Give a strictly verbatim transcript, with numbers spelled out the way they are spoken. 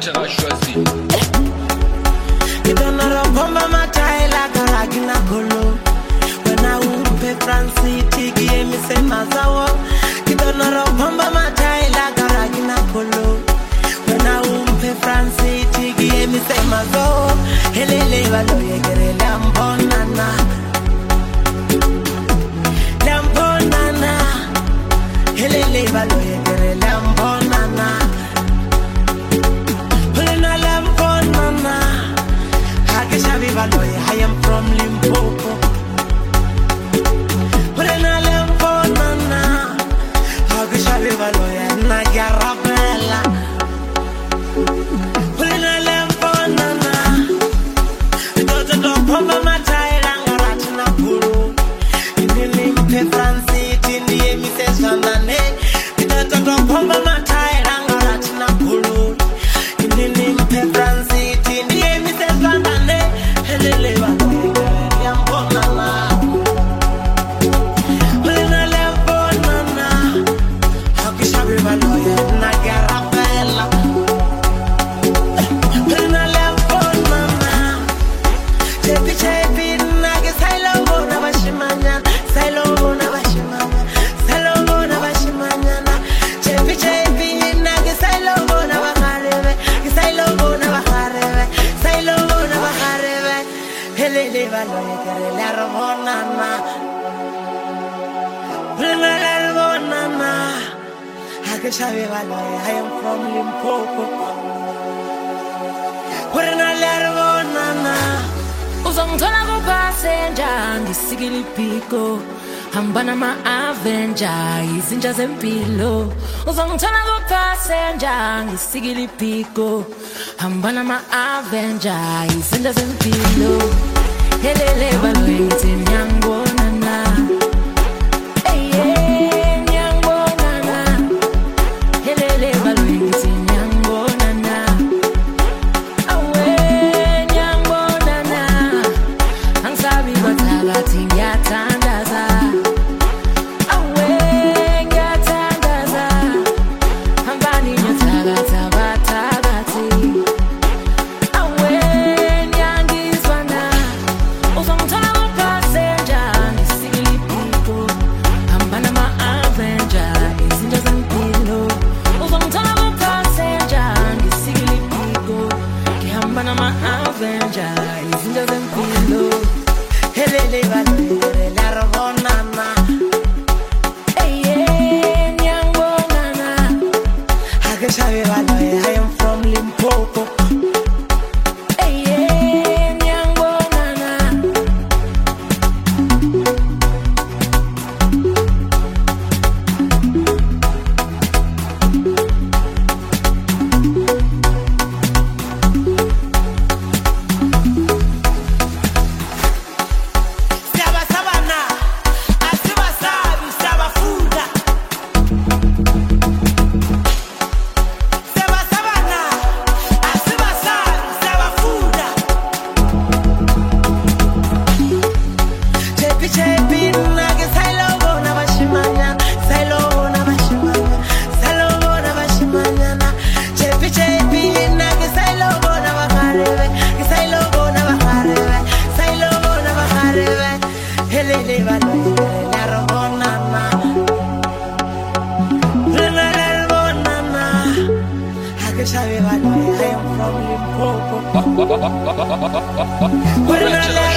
Maître a choisi. Kidonoro bomba mataila karagina kolo. Wena umpe Franci tigi emi se mazawo. Kidonoro bomba mataila karagina kolo. Wena umpe Franci tigi emi se mazawo. Helele walo yegere lambonana. Lambonana. Helele walo yegere lambonana. I am from Limpopo. Purena Lempona, Hagishalivaloya, Nagarabella. Purena Lempona, Dodo Pomba Matairanga Ratina Puru. In the Limpe Franci, in the Emisses Vandane, Dodo Pomba Matairanga Ratina Puru. In the Limpe Franci, in the Emisses Vandane. Helele walo yambonana. Helele lembonana. Hakishabi walo nagarabella. Helele lembonana. Chepi chepi nage sailo bona bashimanya. Sailo bona bashimanya. Sailo bona bashimanya. Chepi chepi nage sailo bona bahareve. Sailo bona bahareve. Sailo bona bahareve. Helele valo yegere larbonana. Helele larbonana. Hageshabe valo I am from Limpopo. Helele larbonana. Uzongithola kupassenger ngisikile iphiko. Hambana ma-Avenger izinja zempilo. Uzongithola kupassenger ngisikile iphiko. Hambana ma-Avenger izinja zempilo. Helele balwenzi nyangibonana. Eye nyangibonana. Helele balwenzi nyangibonana. Awe nyangibonana. Angisabi bathakathi ngiyathandaza. Awe ngiyathandaza. Hambani nyathakatha bathakathi. Awe nyangizwana. Uzongithola kupassenger ngisikile iphiko. Hambana ma-Avenger izinja zempilo. Uzongithola kupassenger ngisikile iphiko. Ngihambana ma-Avenger izinja zempilo. Helele valo yegere larbonana. Eye nyangibonana. Hageshabe valo I am from Limpopo. Eye nyangibonana. Siyaba sabana, asibasabi siyabafunda. Siyaba sabana, asibasabi siyabafunda. Chepi chepi nage sailo bona bashimanya. Sailo bona bashimanya. Sailo bona bashimanya. Chepi chepi nage sailo bona bahareve. Sailo bona bahareve. Sailo bona bahareve. Helele valo yegere larbonana. Helele larbonana. Hageshabe valo I am from Limpopo. Helele